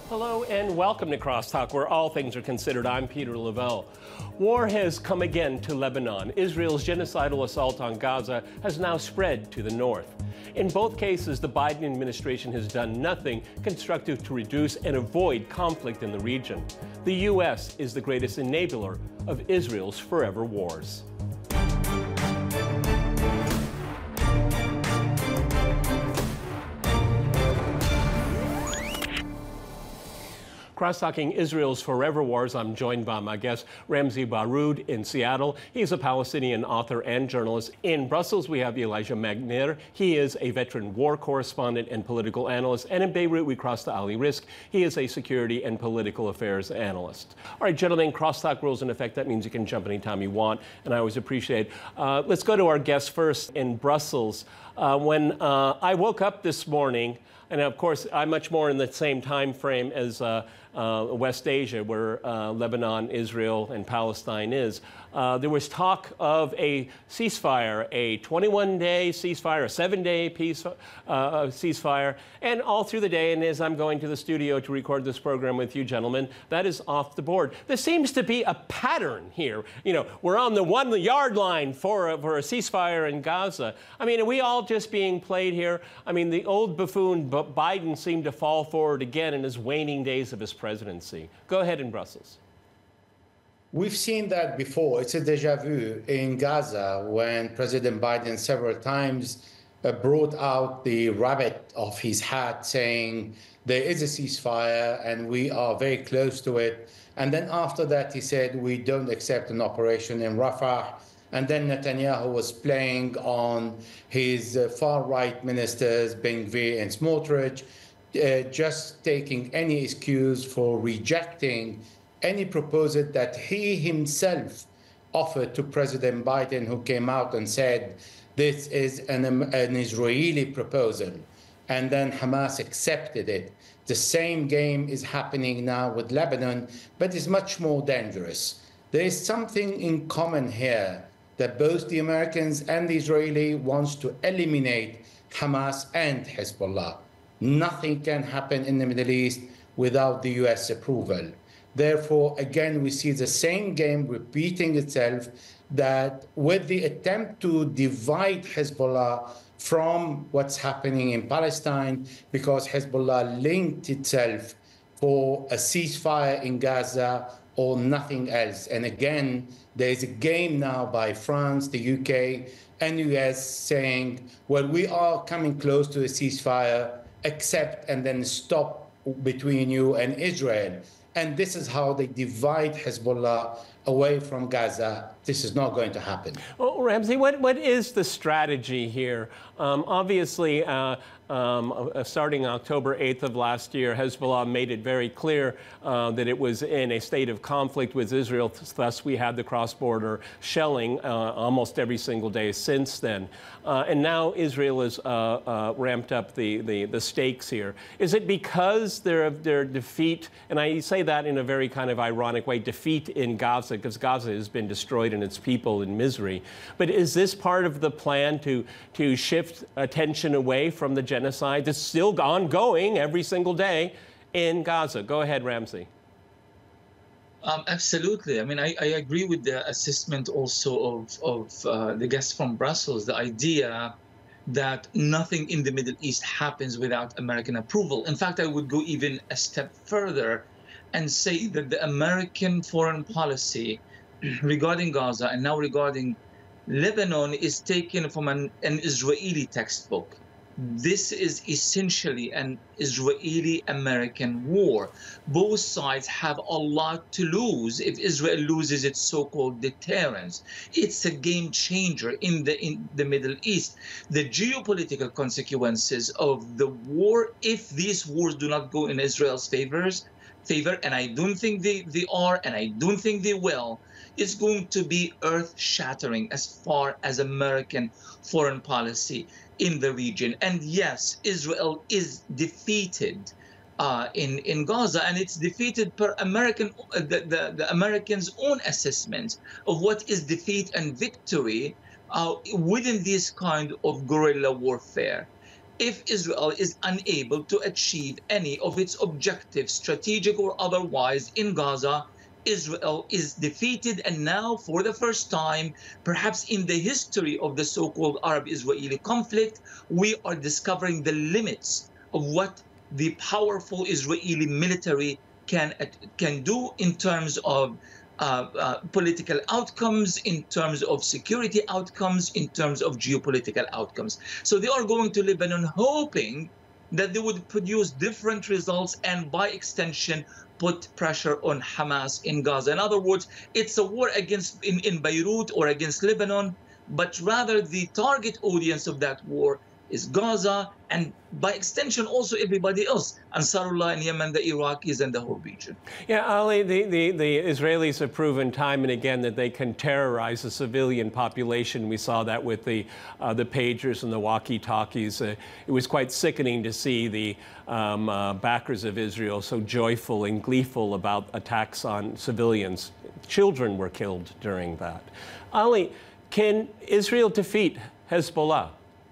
Hello and welcome to Crosstalk, where all things are considered. I'm Peter Lavelle. War has come again to Lebanon. Israel's genocidal assault on Gaza has now spread to the north. In both cases, the Biden administration has done nothing constructive to reduce and avoid conflict in the region. The U.S. is the greatest enabler of Israel's forever wars. Cross-talking Israel's forever wars, I'm joined by my guest, Ramzy Baroud in Seattle. He's a Palestinian author and journalist. In Brussels, we have Elijah Magner. He is a veteran war correspondent and political analyst. And in Beirut, we cross to Ali Rizk. He is a security and political affairs analyst. All right, gentlemen, crosstalk rules in effect. That means you can jump anytime you want, and I always appreciate it. Let's go to our guest first in Brussels. When I woke up this morning, and of course, I'm much more in the same time frame as West Asia, where Lebanon, Israel, and Palestine is. There was talk of a ceasefire, a 21-day ceasefire, a 7-day ceasefire, and all through the day, and as I'm going to the studio to record this program with you gentlemen, that is off the board. There seems to be a pattern here. You know, we're on the 1 yard line for a ceasefire in Gaza. I mean, are we all just being played here? I mean, the old buffoon Biden seemed to fall forward again in his waning days of his presidency. Go ahead in Brussels. We've seen that before. It's a deja vu in Gaza when President Biden several times brought out the rabbit of his hat saying there is a ceasefire and we are very close to it. And then after that, he said, we don't accept an operation in Rafah. And then Netanyahu was playing on his far-right ministers, Ben Gvir and Smotrich, just taking any excuse for rejecting any proposal that he himself offered to President Biden, who came out and said, this is an Israeli proposal. And then Hamas accepted it. The same game is happening now with Lebanon, but it's much more dangerous. There is something in common here, that both the Americans and the Israeli wants to eliminate Hamas and Hezbollah. Nothing can happen in the Middle East without the U.S. approval. Therefore, again, we see the same game repeating itself, that with the attempt to divide Hezbollah from what's happening in Palestine, because Hezbollah linked itself for a ceasefire in Gaza or nothing else. And again, there is a game now by France, the UK, and US saying, well, we are coming close to a ceasefire, accept and then stop between you and Israel. And this is how they divide Hezbollah away from Gaza. This is not going to happen. Well, Ramzy, what is the strategy here? Obviously, starting October 8th of last year, Hezbollah made it very clear that it was in a state of conflict with Israel. Thus, we had the cross-border shelling almost every single day since then. And now Israel has ramped up the stakes here. Is it because their defeat, and I say that in a very kind of ironic way, defeat in Gaza, because Gaza has been destroyed and its people in misery. But is this part of the plan to shift attention away from the genocide that's still ongoing every single day in Gaza? Go ahead, Ramzy. Absolutely. I mean, I agree with the assessment also of the guest from Brussels, the idea that nothing in the Middle East happens without American approval. In fact, I would go even a step further and say that the American foreign policy regarding Gaza and now regarding Lebanon is taken from an Israeli textbook. This is essentially an Israeli-American war. Both sides have a lot to lose if Israel loses its so-called deterrence. It's a game changer in the Middle East. The geopolitical consequences of the war, if these wars do not go in Israel's favor, and I don't think they are, and I don't think they will, is going to be earth-shattering as far as American foreign policy in the region. And yes, Israel is defeated in Gaza, and it's defeated per the Americans' own assessment of what is defeat and victory within this kind of guerrilla warfare. if Israel is unable to achieve any of its objectives, strategic or otherwise, in Gaza, Israel is defeated. And now, for the first time, perhaps in the history of the so-called Arab-Israeli conflict, we are discovering the limits of what the powerful Israeli military can do in terms of political outcomes, in terms of security outcomes, in terms of geopolitical outcomes. So they are going to Lebanon hoping that they would produce different results and, by extension, put pressure on Hamas in Gaza. In other words, it's a war against in Beirut or against Lebanon, but rather the target audience of that war is Gaza, and by extension also everybody else, Ansarullah in Yemen, the Iraqis, and the whole region. Yeah, Ali, the Israelis have proven time and again that they can terrorize the civilian population. We saw that with the pagers and the walkie-talkies. It was quite sickening to see the backers of Israel so joyful and gleeful about attacks on civilians. Children were killed during that. Ali, can Israel defeat Hezbollah?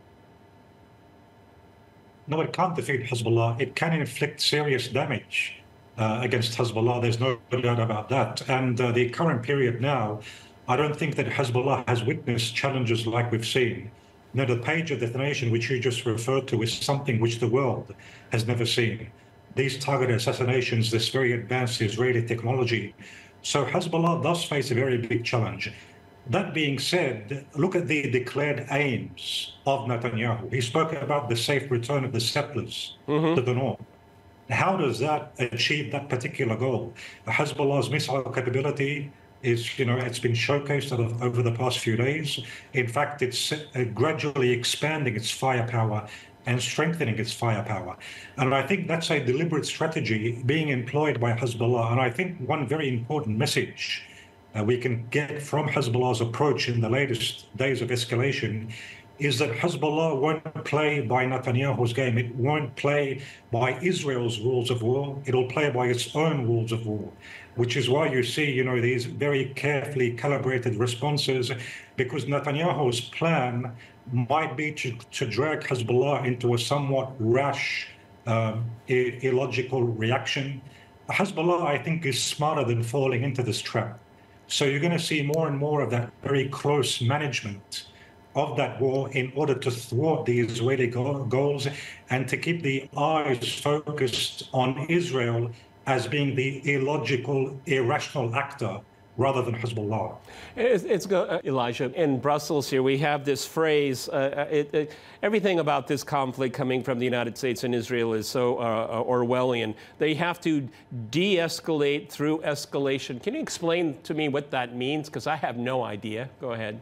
No, it can't defeat Hezbollah. It can inflict serious damage against Hezbollah. There's no doubt about that. And the current period now, I don't think that Hezbollah has witnessed challenges like we've seen. Now, the pager detonation, which you just referred to, is something which the world has never seen. These targeted assassinations, this very advanced Israeli technology. So Hezbollah does face a very big challenge. That being said, look at the declared aims of Netanyahu. He spoke about the safe return of the settlers to the north. How does that achieve that particular goal? Hezbollah's missile capability is, it's been showcased over the past few days. In fact, it's gradually expanding its firepower and strengthening its firepower. And I think that's a deliberate strategy being employed by Hezbollah. And I think one very important message we can get from Hezbollah's approach in the latest days of escalation is that Hezbollah won't play by Netanyahu's game. It won't play by Israel's rules of war. It'll play by its own rules of war, which is why you see, these very carefully calibrated responses, because Netanyahu's plan might be to drag Hezbollah into a somewhat rash, illogical reaction. Hezbollah, I think, is smarter than falling into this trap. So you're going to see more and more of that very close management of that war in order to thwart the Israeli goals and to keep the eyes focused on Israel as being the illogical, irrational actor rather than Hezbollah. Elijah, in Brussels here, we have this phrase, everything about this conflict coming from the United States and Israel is so Orwellian. They have to de-escalate through escalation. Can you explain to me what that means? Because I have no idea. Go ahead.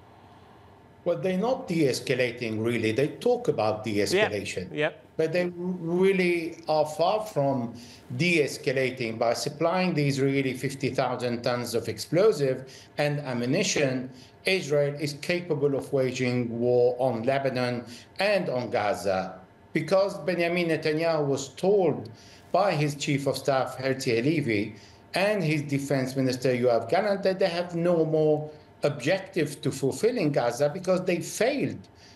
Well, they're not de-escalating, really. They talk about de-escalation. Yep. But they really are far from de-escalating. By supplying the Israeli 50,000 tons of explosive and ammunition, Israel is capable of waging war on Lebanon and on Gaza. Because Benjamin Netanyahu was told by his chief of staff, Herzi Halevi, and his defense minister, Yoav Gallant, that they have no more objective to fulfill in Gaza because they failed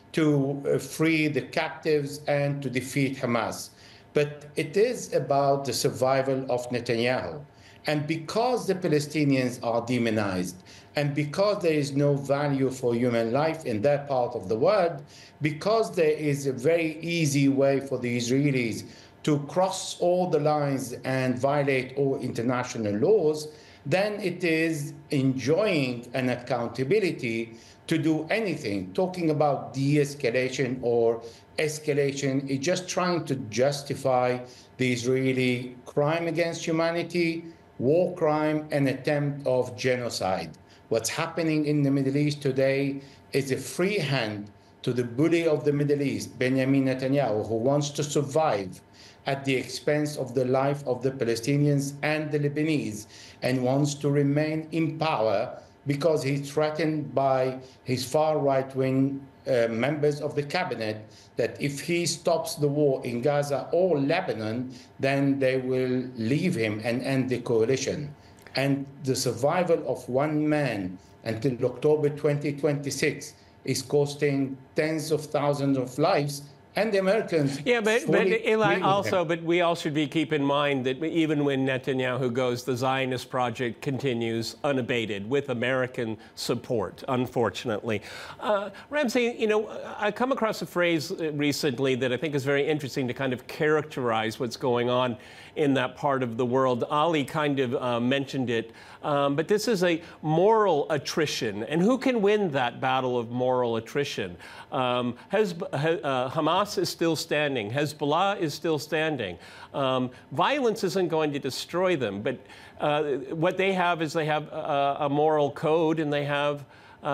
to free the captives and to defeat Hamas. But it is about the survival of Netanyahu. And because the Palestinians are demonized, and because there is no value for human life in that part of the world, because there is a very easy way for the Israelis to cross all the lines and violate all international laws, then it is enjoying an accountability to do anything. Talking about de-escalation or escalation is just trying to justify the Israeli crime against humanity, war crime, and attempt of genocide. What's happening in the Middle East today is a free hand to the bully of the Middle East, Benjamin Netanyahu, who wants to survive at the expense of the life of the Palestinians and the Lebanese, and wants to remain in power because he's threatened by his far right-wing members of the cabinet that if he stops the war in Gaza or Lebanon, then they will leave him and end the coalition. And the survival of one man until October 2026 is costing tens of thousands of lives And the Americans. Yeah, but Eli, also, him. but we all should keep in mind that even when Netanyahu goes, the Zionist project continues unabated with American support, unfortunately. Ramzy, you know, I come across a phrase recently that I think is very interesting to kind of characterize what's going on in that part of the world. Ali kind of mentioned it, but this is a moral attrition. And who can win that battle of moral attrition? Hamas is still standing. Hezbollah is still standing. Violence isn't going to destroy them, but what they have is they have a moral code, and they have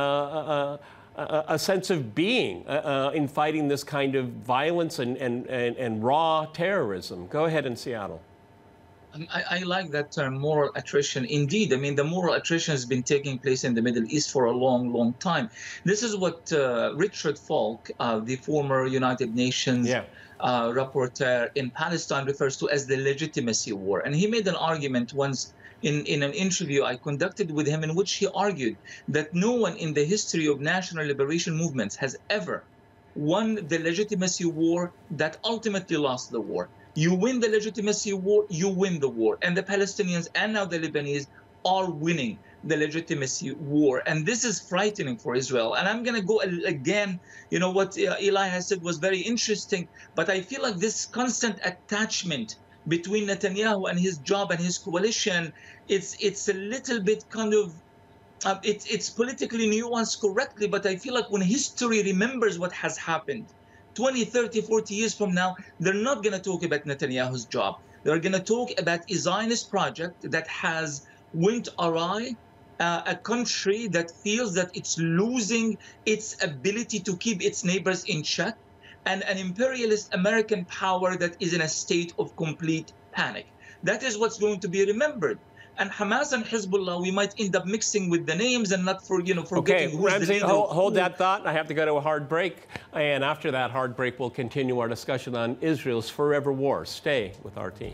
a sense of being in fighting this kind of violence and raw terrorism. Go ahead in Seattle. I like that term, moral attrition. Indeed, I mean, the moral attrition has been taking place in the Middle East for a long, long time. This is what Richard Falk, the former United Nations rapporteur in Palestine, refers to as the legitimacy war. And he made an argument once in an interview I conducted with him, in which he argued that no one in the history of national liberation movements has ever won the legitimacy war that ultimately lost the war. You win the legitimacy war, you win the war. And the Palestinians and now the Lebanese are winning the legitimacy war. And this is frightening for Israel. And I'm going to go again, you know, what Eli has said was very interesting, but I feel like this constant attachment between Netanyahu and his job and his coalition, it's a little bit kind of, it's politically nuanced correctly, but I feel like when history remembers what has happened, 20, 30, 40 years from now, they're not going to talk about Netanyahu's job. They're going to talk about a Zionist project that has went awry, a country that feels that it's losing its ability to keep its neighbors in check, and an imperialist American power that is in a state of complete panic. That is what's going to be remembered. And Hamas and Hezbollah, we might end up mixing with the names and not forgetting okay, who's Ramzy, the leader. Hold that thought. I have to go to a hard break. And after that hard break, we'll continue our discussion on Israel's forever war. Stay with RT.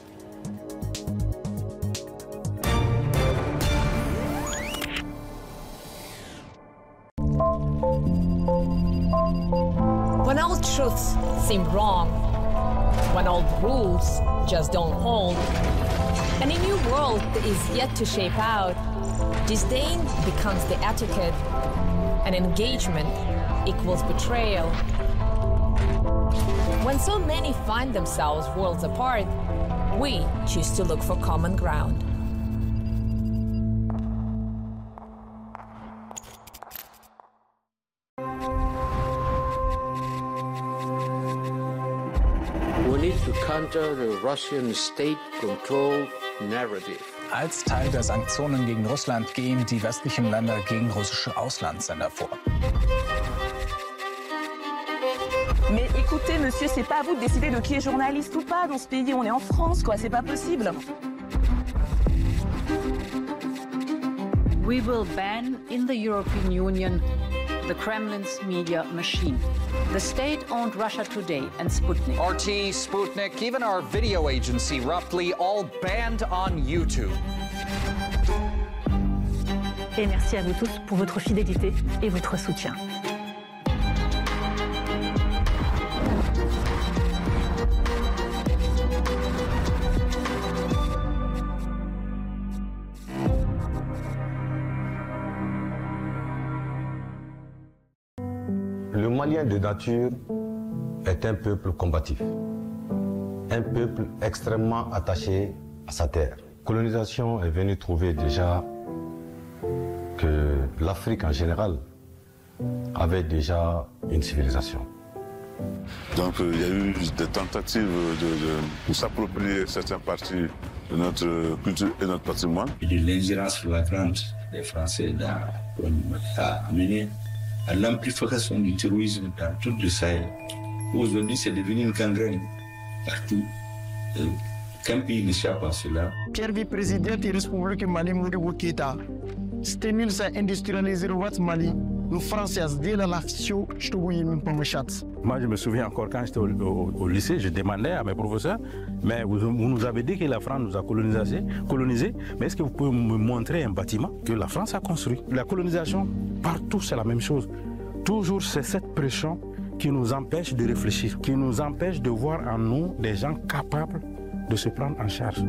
When old truths seem wrong, when old rules just don't hold, and a new world is yet to shape out, disdain becomes the etiquette, and engagement equals betrayal. When so many find themselves worlds apart, we choose to look for common ground. We need to counter the Russian state-controlled narrative. Als Teil der Sanktionen gegen Russland gehen die westlichen Länder gegen russische Auslandssender vor. Mais écoutez, monsieur, c'est pas à vous de décider de qui est journaliste ou pas dans ce pays. On est en France, quoi. C'est pas possible. We will ban in the European Union the Kremlin's media machine. The state-owned Russia Today and Sputnik. RT, Sputnik, even our video agency, Roughly, all banned on YouTube. Et merci à vous tous pour votre fidélité et votre soutien. Le Malien de nature est un peuple combatif, un peuple extrêmement attaché à sa terre. La colonisation est venue trouver déjà que l'Afrique en général avait déjà une civilisation. Donc il y a eu des tentatives de s'approprier certaines parties de notre culture et notre patrimoine. L'ingérence flagrante des Français a amené à l'amplification du terrorisme dans tout le Sahel. Aujourd'hui, c'est devenu une gangrène partout. Qu'un pays n'échappe à cela. Pierre vice-président de la République Mali, Modibo Keïta, stimule sa industrialiser le Mali. Nous Français, dès l'action, je te vois même pas me chat. Moi, je me souviens encore quand j'étais au lycée, je demandais à mes professeurs, mais vous nous avez dit que la France nous a colonisé, mais est-ce que vous pouvez me montrer un bâtiment que la France a construit? La colonisation, partout, c'est la même chose. Toujours, c'est cette pression qui nous empêche de réfléchir, qui nous empêche de voir en nous des gens capables de se prendre en charge.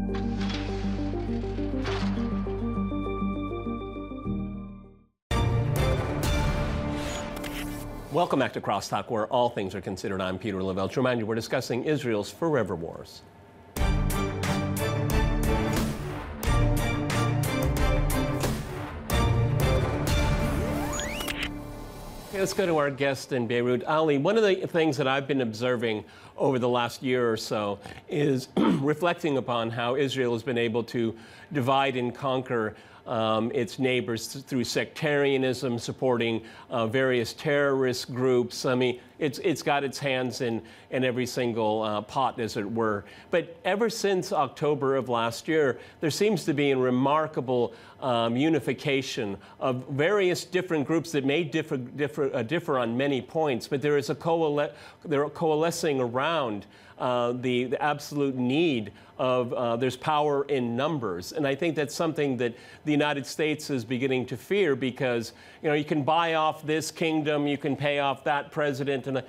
Welcome back to Crosstalk, where all things are considered. I'm Peter Lavelle. To remind you, we're discussing Israel's forever wars. Okay, let's go to our guest in Beirut. Ali, one of the things that I've been observing over the last year or so is reflecting upon how Israel has been able to divide and conquer its neighbors through sectarianism, supporting various terrorist groups. I mean, it's got its hands in every single pot, as it were. But ever since October of last year, there seems to be a remarkable unification of various different groups that may differ on many points, but there is they're coalescing around the absolute need of there's power in numbers. And I think that's something that the United States is beginning to fear, because you can buy off this kingdom, you can pay off that president, and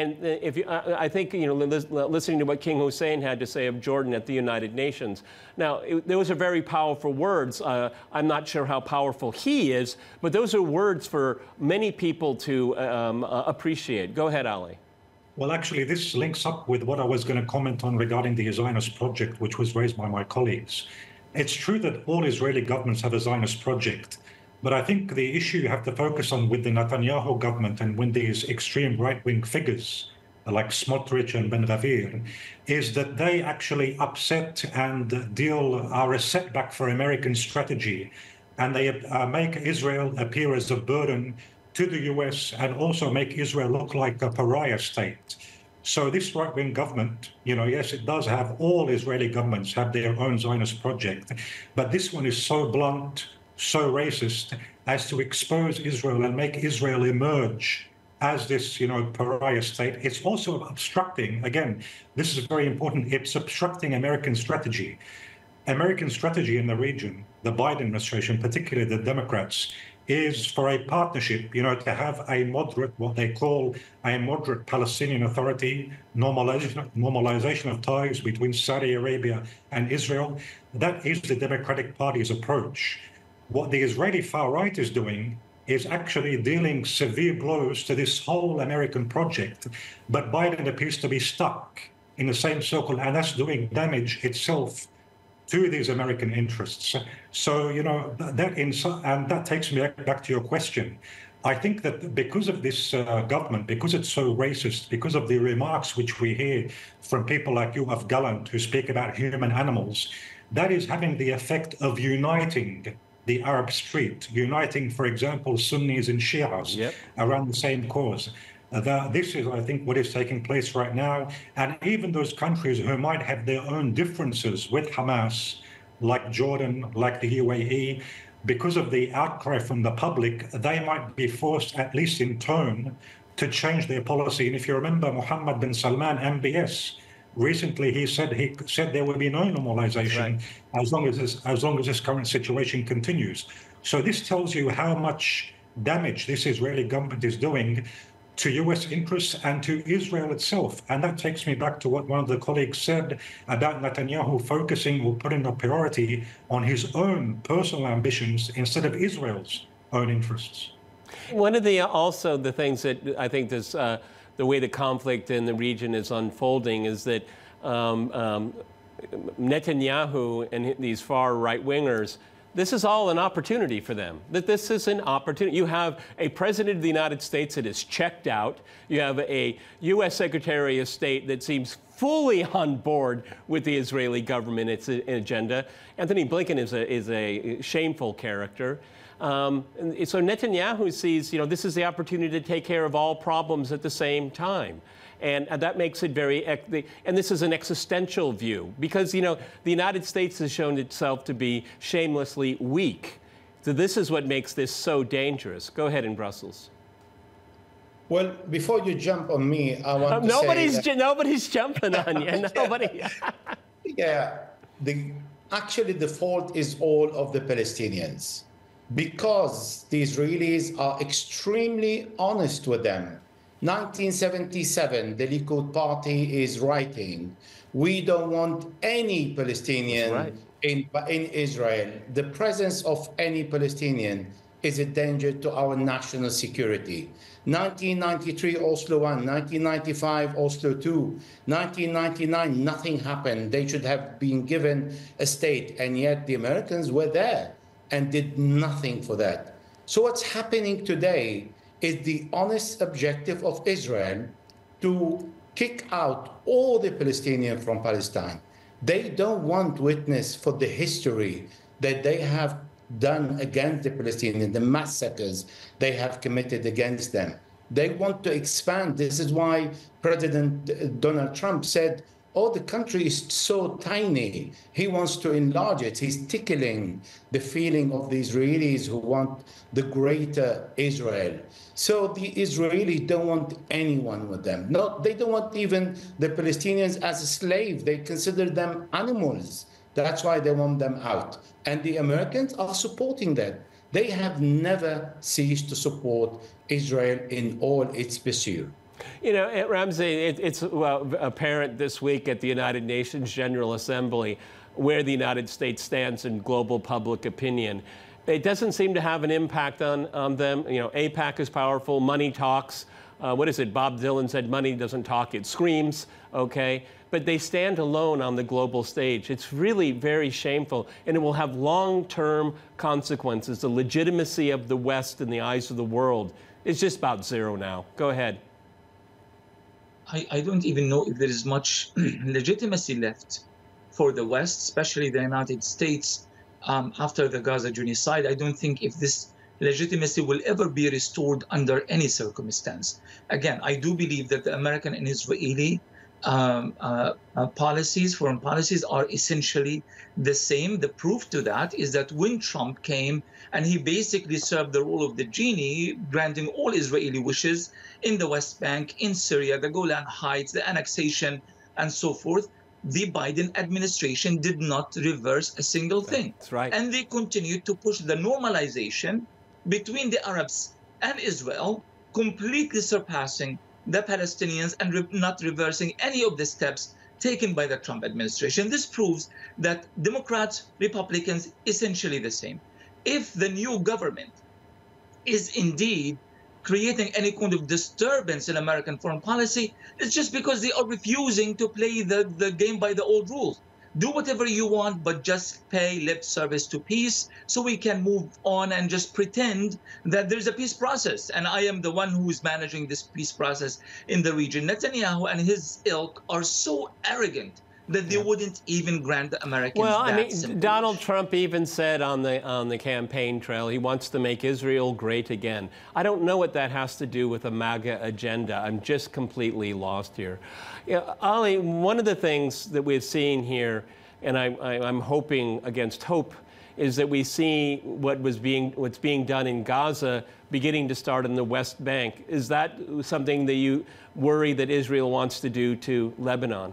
if you, I think listening to what King Hussein had to say of Jordan at the United Nations. Now, those are very powerful words. I'm not sure how powerful he is, but those are words for many people to appreciate. Go ahead, Ali. Well, actually, this links up with what I was going to comment on regarding the Zionist project, which was raised by my colleagues. It's true that all Israeli governments have a Zionist project, but I think the issue you have to focus on with the Netanyahu government and when these extreme right-wing figures like Smotrich and Ben-Gvir is that they actually upset and are a setback for American strategy, and they make Israel appear as a burden to the US and also make Israel look like a pariah state. So this right-wing government, yes, it does have, all Israeli governments have their own Zionist project, but this one is so blunt, so racist as to expose Israel and make Israel emerge as this, pariah state. It's also obstructing, again, this is very important, it's obstructing American strategy. American strategy in the region, the Biden administration, particularly the Democrats, is for a partnership, to have a moderate, what they call a moderate Palestinian Authority, normalization of ties between Saudi Arabia and Israel. That is the Democratic Party's approach. What the Israeli far right is doing is actually dealing severe blows to this whole American project. But Biden appears to be stuck in the same circle, and that's doing damage itself to these American interests. So, that takes me back to your question. I think that because of this government, because it's so racist, because of the remarks which we hear from people like Yoav Gallant who speak about human animals, that is having the effect of uniting the Arab street, uniting, for example, Sunnis and Shias around the same cause. This is, I think, what is taking place right now. And even those countries who might have their own differences with Hamas, like Jordan, like the UAE, because of the outcry from the public, they might be forced, at least in tone, to change their policy. And if you remember Mohammed bin Salman, MBS, recently he said there will be no normalization as long as this current situation continues. So this tells you how much damage this Israeli government is doing to US interests and to Israel itself. And that takes me back to what one of the colleagues said about Netanyahu focusing or putting a priority on his own personal ambitions instead of Israel's own interests. One of the things that I think this, the way the conflict in the region is unfolding is that Netanyahu and these far right-wingers, this is all an opportunity for them. That this is an opportunity. You have a president of the United States that is checked out. You have a U.S. Secretary of State that seems fully on board with the Israeli government, its agenda. Anthony Blinken is a shameful character. So Netanyahu sees, this is the opportunity to take care of all problems at the same time. And that makes it and this is an existential view, because, the United States has shown itself to be shamelessly weak. So this is what makes this so dangerous. Go ahead in Brussels. Well, before you jump on me, I want to say nobody's jumping on you. Nobody. Actually, the fault is all of the Palestinians, because the Israelis are extremely honest with them. 1977, the Likud party is writing, we don't want any Palestinian in Israel. The presence of any Palestinian is a danger to our national security. 1993, Oslo I, 1995, Oslo II, 1999, nothing happened. They should have been given a state, and yet the Americans were there and did nothing for that. So what's happening today is the honest objective of Israel to kick out all the Palestinians from Palestine. They don't want witness for the history that they have done against the Palestinians, the massacres they have committed against them. They want to expand. This is why President Donald Trump said, oh, the country is so tiny. He wants to enlarge it. He's tickling the feeling of the Israelis who want the greater Israel. So the Israelis don't want anyone with them. No, they don't want even the Palestinians as a slave. They consider them animals. That's why they want them out. And the Americans are supporting that. They have never ceased to support Israel in all its pursuit. You know, Ramzy, it's apparent this week at the United Nations General Assembly where the United States stands in global public opinion. It doesn't seem to have an impact on them. You know, AIPAC is powerful, money talks. What is it? Bob Dylan said, money doesn't talk, it screams, okay? But they stand alone on the global stage. It's really very shameful, and it will have long-term consequences. The legitimacy of the West in the eyes of the world is just about zero now. Go ahead. I don't even know if there is much legitimacy left for the West, especially the United States, after the Gaza genocide. I don't think if this legitimacy will ever be restored under any circumstance. Again, I do believe that the American and Israeli policies, foreign policies, are essentially the same. The proof to that is that when Trump came and he basically served the role of the genie, granting all Israeli wishes in the West Bank, in Syria, the Golan Heights, the annexation, and so forth, the Biden administration did not reverse a single thing. That's right. And they continued to push the normalization between the Arabs and Israel, completely surpassing the Palestinians and not reversing any of the steps taken by the Trump administration. This proves that Democrats, Republicans, essentially the same. If the new government is indeed creating any kind of disturbance in American foreign policy, it's just because they are refusing to play the game by the old rules. Do whatever you want, but just pay lip service to peace so we can move on and just pretend that there's a peace process. And I am the one who is managing this peace process in the region. Netanyahu and his ilk are so arrogant that they wouldn't even grant the Americans well, that I mean, simple Donald wish. Trump even said on the campaign trail he wants to make Israel great again. I don't know what that has to do with a MAGA agenda. I'm just completely lost here. You know, Ali, one of the things that we've seen here, and I'm hoping against hope, is that we see what's being done in Gaza beginning to start in the West Bank. Is that something that you worry that Israel wants to do to Lebanon?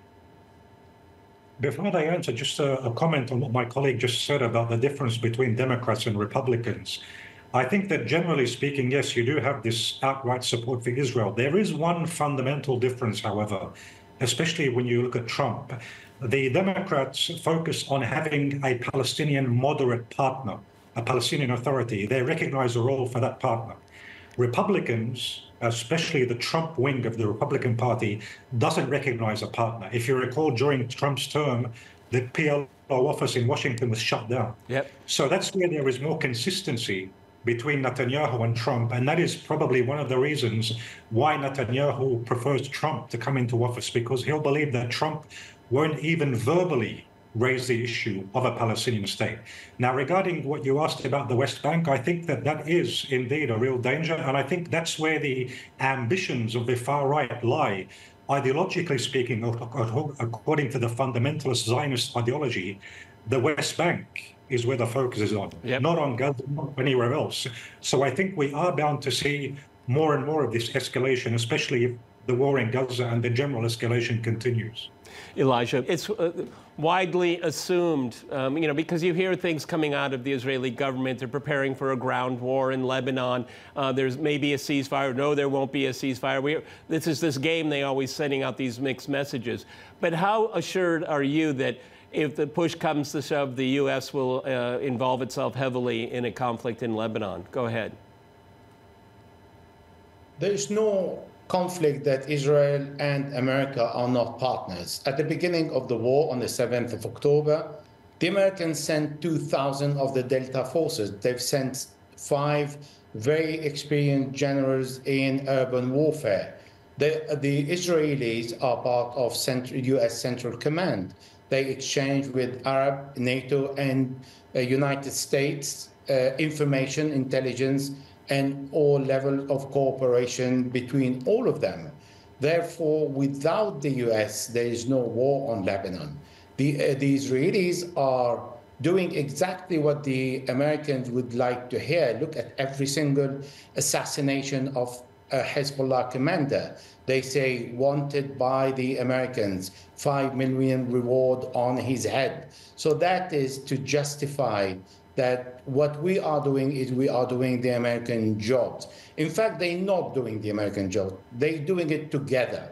Before I answer, just a comment on what my colleague just said about the difference between Democrats and Republicans. I think that generally speaking, yes, you do have this outright support for Israel. There is one fundamental difference, however, especially when you look at Trump. The Democrats focus on having a Palestinian moderate partner, a Palestinian Authority. They recognize a role for that partner. Republicans, especially the Trump wing of the Republican Party, doesn't recognize a partner. If you recall, during Trump's term, the PLO office in Washington was shut down. Yep. So that's where there is more consistency between Netanyahu and Trump, and that is probably one of the reasons why Netanyahu prefers Trump to come into office, because he'll believe that Trump won't even verbally raise the issue of a Palestinian state. Now, regarding what you asked about the West Bank, I think that that is indeed a real danger, and I think that's where the ambitions of the far right lie. Ideologically speaking, according to the fundamentalist Zionist ideology, the West Bank is where the focus is on, not on Gaza, not anywhere else. So I think we are bound to see more and more of this escalation, especially if the war in Gaza and the general escalation continues. Elijah, it's widely assumed, because you hear things coming out of the Israeli government, they're preparing for a ground war in Lebanon. There's maybe a ceasefire. No, there won't be a ceasefire. This is this game, they always sending out these mixed messages. But how assured are you that if the push comes to shove, the U.S. will involve itself heavily in a conflict in Lebanon? Go ahead. There's no conflict that Israel and America are not partners. At the beginning of the war on the 7th of October, the Americans sent 2,000 of the Delta forces. They've sent 5 very experienced generals in urban warfare. The Israelis are part of U.S. Central Command. They exchange with Arab, NATO, and United States information, intelligence, and all levels of cooperation between all of them. Therefore, without the US, there is no war on Lebanon. The Israelis are doing exactly what the Americans would like to hear. Look at every single assassination of a Hezbollah commander. They say wanted by the Americans, $5 million reward on his head. So that is to justify that what we are doing is we are doing the American jobs. In fact, they're not doing the American job. They're doing it together.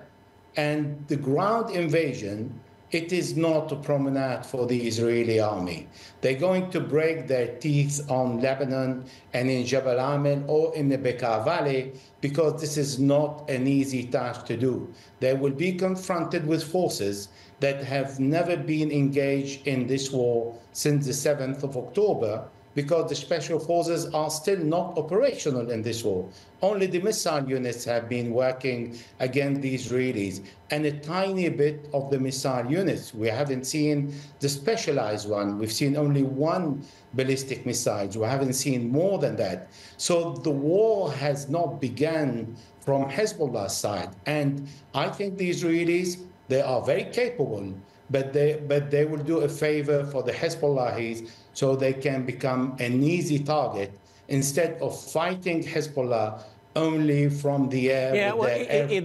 And the ground invasion, it is not a promenade for the Israeli army. They're going to break their teeth on Lebanon and in Jabal Amel or in the Bekaa Valley because this is not an easy task to do. They will be confronted with forces that have never been engaged in this war since the 7th of October because the special forces are still not operational in this war. Only the missile units have been working against the Israelis, and a tiny bit of the missile units. We haven't seen the specialized one. We've seen only 1 ballistic missile. We haven't seen more than that. So the war has not begun from Hezbollah's side. And I think the Israelis, they are very capable, but they will do a favor for the Hezbollahis so they can become an easy target instead of fighting Hezbollah only from the air. Yeah, well,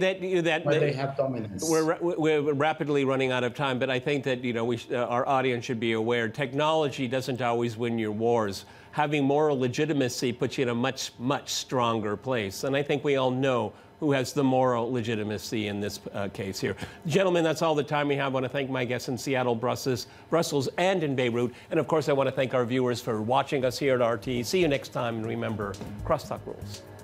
where they have dominance. We're rapidly running out of time, but I think that our audience should be aware technology doesn't always win your wars. Having moral legitimacy puts you in a much, much stronger place, and I think we all know who has the moral legitimacy in this case here. Gentlemen, that's all the time we have. I want to thank my guests in Seattle, Brussels, and in Beirut. And of course, I want to thank our viewers for watching us here at RT. See you next time. And remember, crosstalk rules.